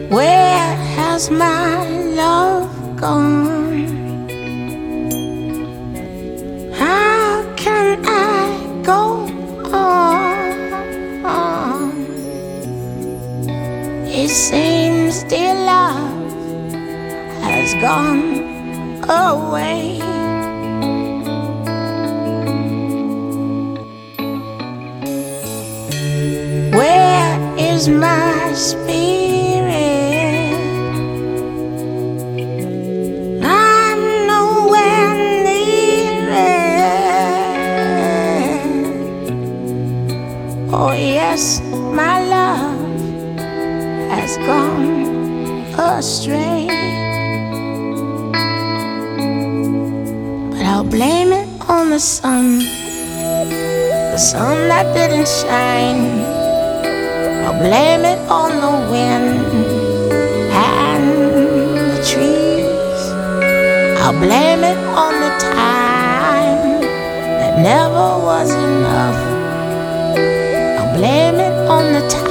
Where has my love gone? How can I go on? It seems dear love has gone away. Where is my spirit? I'm nowhere near it. Oh yes, my love has gone astray. But I'll blame it on the sun that didn't shine. I'll blame it on the wind and the trees. I'll blame it on the time that never was enough. I'll blame it on the time